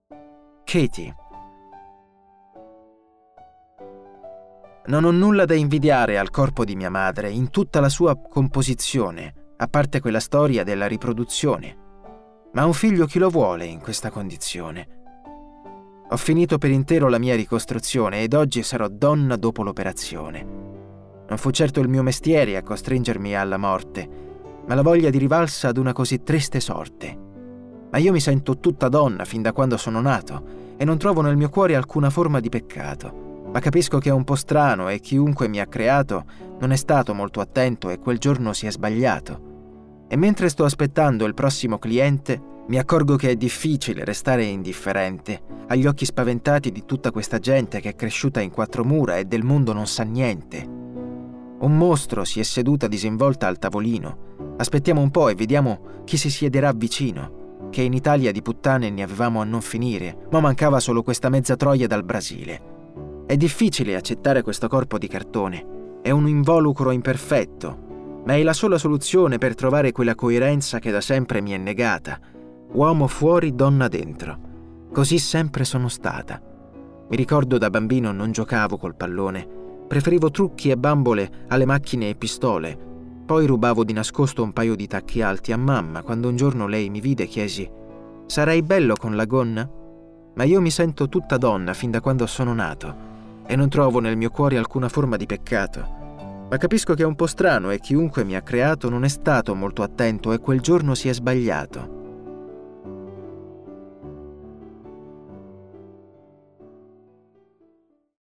Katie. Non ho nulla da invidiare al corpo di mia madre in tutta la sua composizione, a parte quella storia della riproduzione. Ma un figlio chi lo vuole in questa condizione? Ho finito per intero la mia ricostruzione ed oggi sarò donna dopo l'operazione. Non fu certo il mio mestiere a costringermi alla morte, ma la voglia di rivalsa ad una così triste sorte. Ma io mi sento tutta donna fin da quando sono nato e non trovo nel mio cuore alcuna forma di peccato. Ma capisco che è un po' strano e chiunque mi ha creato non è stato molto attento e quel giorno si è sbagliato. E mentre sto aspettando il prossimo cliente, mi accorgo che è difficile restare indifferente agli occhi spaventati di tutta questa gente che è cresciuta in quattro mura e del mondo non sa niente. Un mostro si è seduta disinvolta al tavolino. Aspettiamo un po' e vediamo chi si siederà vicino, che in Italia di puttane ne avevamo a non finire, ma mancava solo questa mezza troia dal Brasile. È difficile accettare questo corpo di cartone. È un involucro imperfetto, ma è la sola soluzione per trovare quella coerenza che da sempre mi è negata. Uomo fuori, donna dentro. Così sempre sono stata. Mi ricordo da bambino non giocavo col pallone. Preferivo trucchi e bambole alle macchine e pistole. Poi rubavo di nascosto un paio di tacchi alti a mamma. Quando un giorno lei mi vide, chiesi: «Sarai bello con la gonna?» Ma io mi sento tutta donna fin da quando sono nato e non trovo nel mio cuore alcuna forma di peccato. Ma capisco che è un po' strano e chiunque mi ha creato non è stato molto attento e quel giorno si è sbagliato.